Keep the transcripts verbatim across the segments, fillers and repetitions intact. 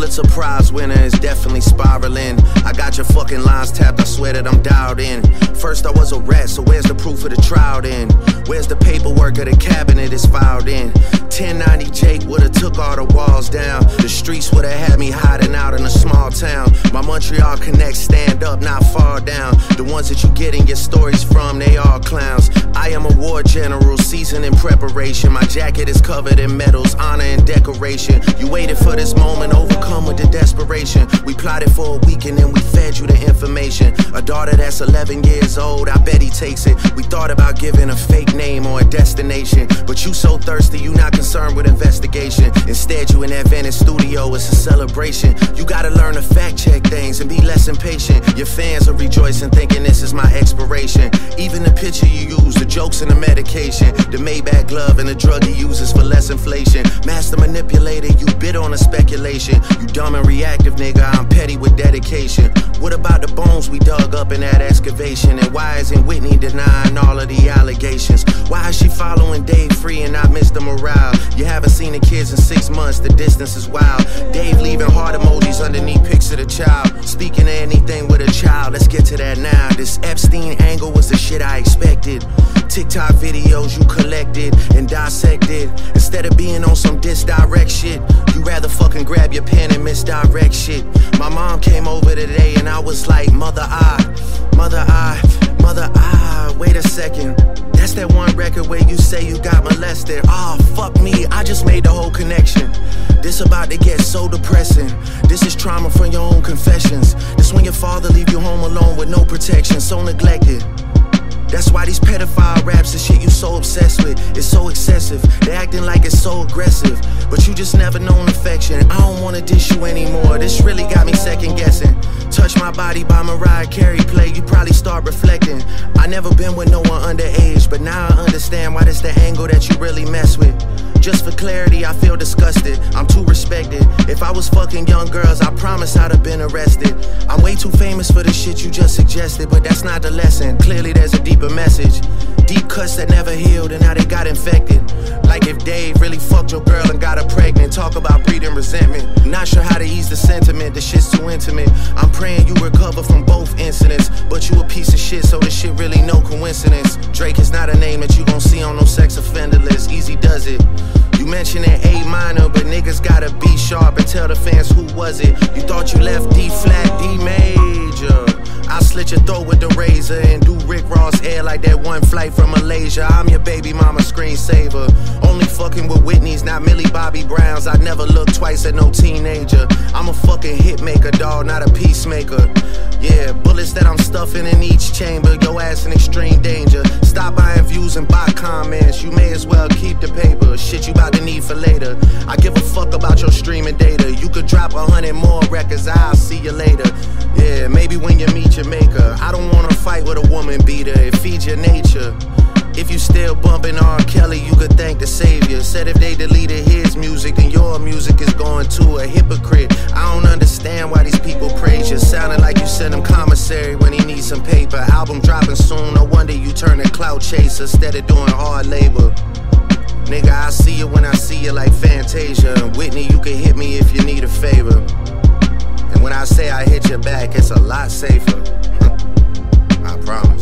Pulitzer Prize winner is definitely spiraling. I got your fucking lines tapped, I swear that I'm dialed in. First I was a rat, so where's the proof of the trial then? Where's the paperwork of the cabinet is filed in? ten ninety Jake would've took all the walls down. The streets would've had me hiding out in a small town. My Montreal connects stand up, not fall down. The ones that you getting your stories from, they all clowns. I am a war general, seasoned in preparation. My jacket is covered in medals, honor and decoration. You waited for this moment, overcome with the desperation. We plotted for a week and then we fed you the information. A daughter that's eleven years old, I bet he takes it. We thought about giving a fake name or a destination, but you so thirsty, you not concerned with investigation. Instead, you in that Venice studio, it's a celebration. You gotta learn to fact check things and be less impatient. Your fans are rejoicing, thinking this is my expiration. Even the picture you use, the jokes and the medication, the Maybach glove and the drug he uses for less inflation. Master manipulator, you bid on a speculation. You dumb and reactive, nigga, I'm petty with dedication. What about the bones we dug up in that excavation? And why isn't Whitney denying all of the allegations? Why is she following Dave free and not Mister Morale? You haven't seen the kids in six months, the distance is wild. Dave leaving heart emojis underneath pics of the child. Speaking of anything with a child, let's get to that now. This Epstein angle was the shit I expected. TikTok videos you collected and dissected. Instead of being on some disdirect shit, you rather fucking grab your pen and misdirect shit. My mom came over today and I was like, mother I, mother I, mother I, wait a second. That's that one record where you say you got molested. Ah, oh, fuck me, I just made the whole connection. This about to get so depressing. This is trauma from your own confessions. This when your father leave you home alone with no protection, so neglected. That's why these pedophile raps and shit you so obsessed with, it's so excessive. They acting like it's so aggressive, but you just never known affection. I don't wanna dish you anymore, this really got me second guessing. Touch My Body by Mariah Carey play, you probably start reflecting. I never been with no one underage, but now I understand why that's the angle that you really mess with. Just for clarity, I feel disgusted, I'm too respected. If I was fucking young girls, I promise I'd have been arrested. I'm way too famous for the shit you just suggested, but that's not the lesson. Clearly there's a deeper message. Deep cuts that never healed and now they got infected. Like if Dave really fucked your girl and got her pregnant. Talk about breeding resentment. Not sure how to ease the sentiment, the shit's too intimate. I'm praying you recover from both incidents, but you a piece of shit, so this shit really no coincidence. Drake is not a name that you gon' see on no sex offender list. Easy does it. You mentioned an A minor, but niggas gotta be sharp and tell the fans who was it. You thought you left D flat, D major. I'll slit your throat with the razor and do Rick Ross hair like that one flight from Malaysia. I'm your baby mama screensaver. Only fucking with Whitney's, not Millie Bobby Brown's. I never look twice at no teenager. I'm a fucking hit maker, dawg, not a peacemaker. Yeah, bullets that I'm stuffing in each chamber. Your ass in extreme danger. Stop buying views and bot comments. You may as well keep the paper. Shit you about to need for later. I give a fuck about your streaming data. You could drop a hundred more records, I'll see you later. Yeah, maybe when you meet your maker. I don't wanna fight with a woman beater, it feeds your nature. If you still bumping R. Kelly, you could thank the savior. Said if they deleted his music, then your music is going to a hypocrite. I don't understand why these people praise you. Sounding like you sent him commissary when he needs some paper. Album dropping soon, no wonder you turn a clout chaser instead of doing hard labor. Nigga, I see you when I see you like Fantasia. And Whitney, you can hit me if you need a favor. And when I say I hit your back, it's a lot safer. I promise.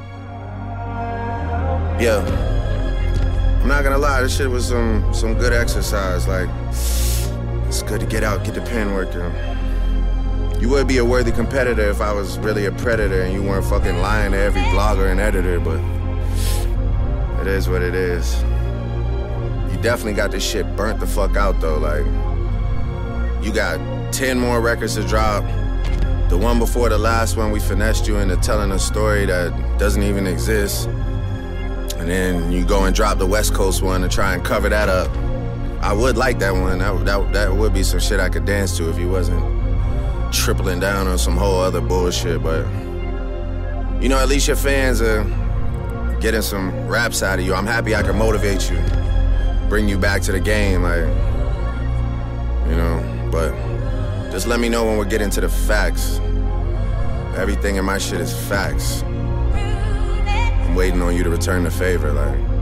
Yeah. I'm not gonna lie, this shit was some, some good exercise. Like, it's good to get out, get the pen working. You would be a worthy competitor if I was really a predator and you weren't fucking lying to every blogger and editor, but it is what it is. You definitely got this shit burnt the fuck out though. Like, you got ten more records to drop. The one before the last one, we finessed you into telling a story that doesn't even exist. And then you go and drop the West Coast one to try and cover that up. I would like that one. That, that, that would be some shit I could dance to if you wasn't tripling down on some whole other bullshit. But, you know, at least your fans are getting some raps out of you. I'm happy I can motivate you, bring you back to the game, like, you know, but just let me know when we're getting to the facts. Everything in my shit is facts. I'm waiting on you to return the favor, like.